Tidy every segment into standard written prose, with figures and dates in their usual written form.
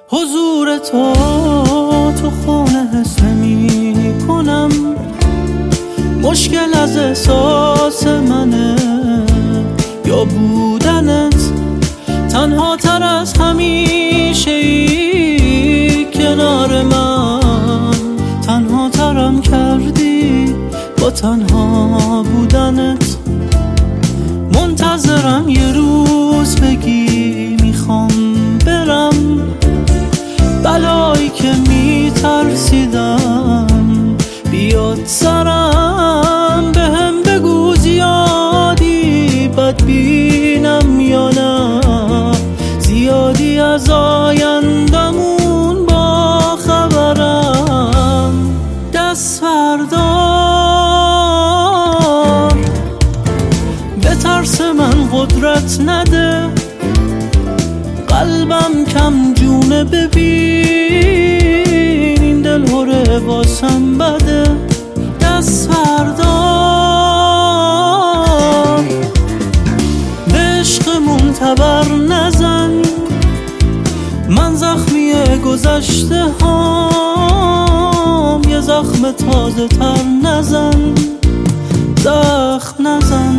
حضور تو خونه حس می کنم. مشکل از احساس منه یا بودنت تنها تر از همیشه ای کنار من. تنها ترم کردی با تنها بودنت. منتظرم یه روز بگی میخوام برم. بلایی که میترسیدم بیاد سرم. بهم بگو زیادی بد بینم یا نه، زیادی از آیندمون با خبرم. دست بردار، به ترس من قدرت نده. قلبم کم جونه، ببین این دل هره واسم بده. دست بردار، به عشقمون تبر نزن. من زخمی گذشته هام، یه زخم تازه تر نزن. زخم نزن.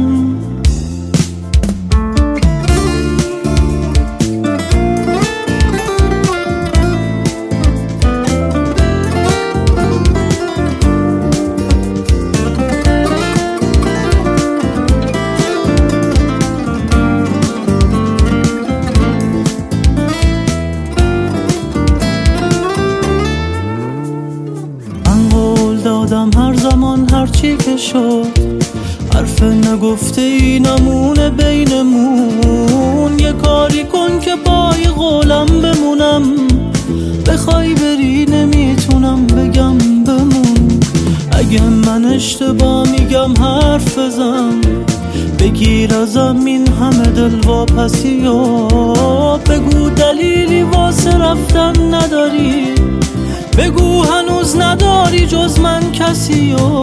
دادم هر زمان هر چی که شد، حرف نگفته ای نمونه بینمون. یه کاری کن که پای قولم بمونم. بخوای بری نمیتونم بگم بمون. اگه من اشتباه میگم حرف بزن. بگیر ازم این همه دلواپسی و بگو دلیلی واسه رفتن نداری. بگو هنوز نداری جز من کسی و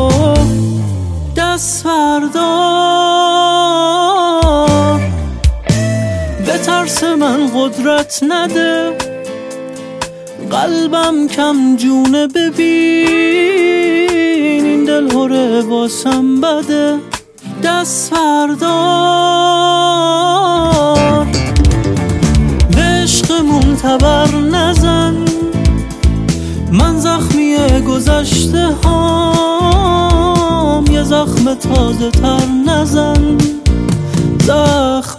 دست بردار. به ترس من قدرت نده. قلبم کم جونه، ببین این دل هره واسم بده. دست بردار، به عشقمون تبر نزن. من زخمی گذشته هام، یه زخم تازه تر نزن. زخم